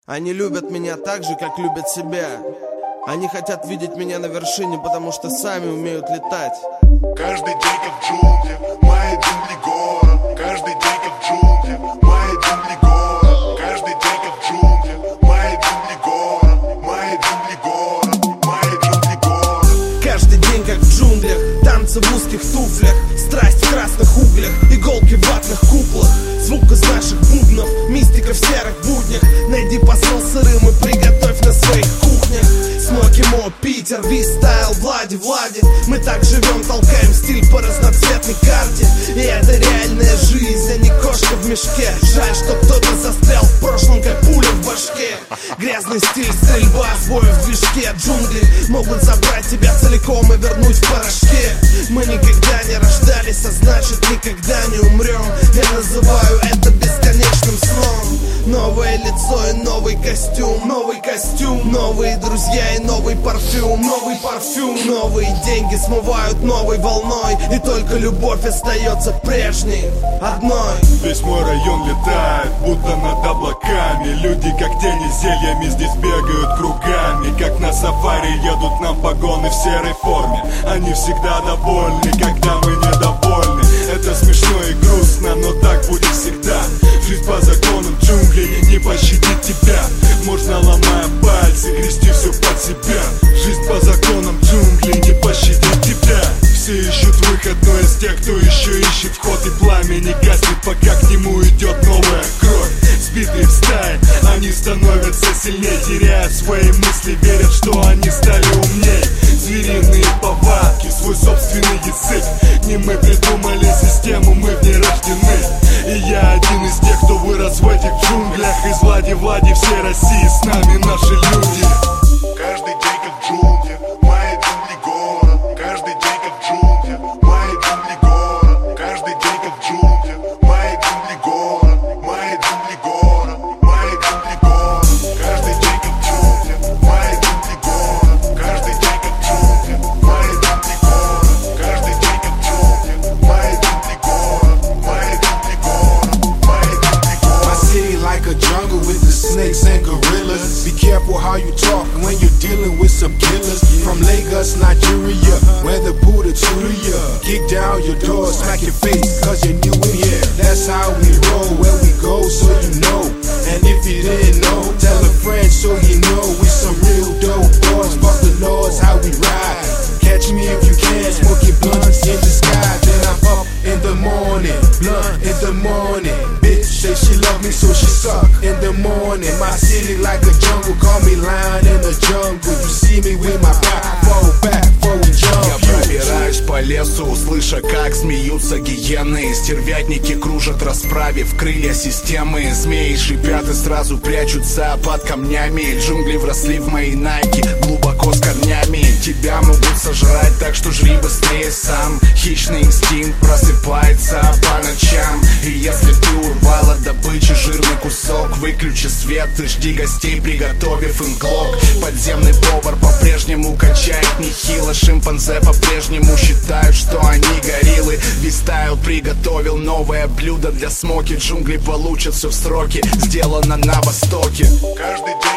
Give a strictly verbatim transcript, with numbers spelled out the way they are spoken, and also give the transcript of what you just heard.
Они любят меня так же, как любят себя. Они хотят видеть меня на вершине, потому что сами умеют летать. Каждый день как в джунглях, мои джунгли город. Каждый день как в джунглях, мои джунгли город. Каждый день как в джунглях, мои джунгли город. Мои джунгли город, мои джунгли город. Каждый день как в джунглях, танцы в узких туфлях, страсть в красных углях, иголки в ватных куклах, звук из наших бубнов, мистика в серых буднях. Найди посол сырым и приготовь на своих кухнях. Смоки Мо, Питер, Ви-стайл, Влади, Влади. Мы так живем, толкаем стиль по разноцветной карте. И это реальная жизнь, а не кошка в мешке. Жаль, что кто-то застрял в прошлом, как пуля в башке. Грязный стиль, стрельба, свой в движке. Джунгли могут забрать тебя целиком и вернуть в порошке. Мы никогда не рождались, а значит никогда не умрем. Я называю это бесконечным сном. Новое лицо и новый костюм, новый костюм, новые друзья и новый парфюм, новый парфюм. Новые деньги смывают новой волной, и только любовь остается прежней, одной. Весь мой район летает, будто над облаками. Люди как тени зельями здесь бегают кругами. Как на сафари едут нам погоны в серой форме. Они всегда довольны, когда мы недовольны. Это смешно и грустно, но так будет всегда. Жизнь по законам джунглей не пощадит тебя. Можно, ломая пальцы, грести все под себя. Жизнь по законам джунглей не пощадит тебя. Все ищут выход, но из тех, кто еще ищет вход. И пламя не гаснет, пока к нему идет новая кровь. Сбитые в стае, они становятся сильнее, теряют свои мысли, верят, что они стали умней. Звериные повадки, свой собственный язык. Не мы придумали систему, мы в ней рождены. И я один из тех, кто вырос в этих джунглях. Из Влади-Влади всей России с нами наши люди. Каждый день как в джунглях, мои джунгли город. Каждый день как в джунглях, мои джунгли город. Каждый день как в джунглях, мои джунгли город. Мои джунгли город, мои джунгли город. Каждый день как в джунглях, мои джунгли город. Каждый день как в джунглях, мои джунгли город. Каждый день как в джунглях, мои джунгли город. Мои джунгли город, мои джунгли город. My city like a jungle with the snakes and gorillas. Be careful how you talk when you're dealing with some killers. From Lagos, Nigeria, where the Buddha to ya. Kick down your door, smack your face, cause you're new in here. That's how we roll, where we go, so you know. And if you didn't know, tell a friend so you know. We some real dope boys, fuck the laws, how we ride. Catch me if you can, smoking blunts in the sky. Then I'm up in the morning, blunt in the morning. Bitch say she love me, so she suck in the morning. My city like a jungle, call me lion in the jungle. You see me with my back, fall back, fall jump. Я пробираюсь по лесу, слыша, как смеются гиены. Стервятники кружат, расправив крылья системы. Змеи шипят и сразу прячутся под камнями. Джунгли вросли в мои найки, глубоко с корнями. Тебя могут сожрать, так что жри быстрее сам. Хищный инстинкт просыпается по ночам. И если ты урвала добычи жирный кусок, выключи свет и жди гостей, приготовив им глок. Подземный повар по-прежнему качает нехило. Шимпанзе по-прежнему считают, что они гориллы. Ви-стайл приготовил новое блюдо для смоки. Джунгли получат все в сроки, сделано на востоке. Каждый день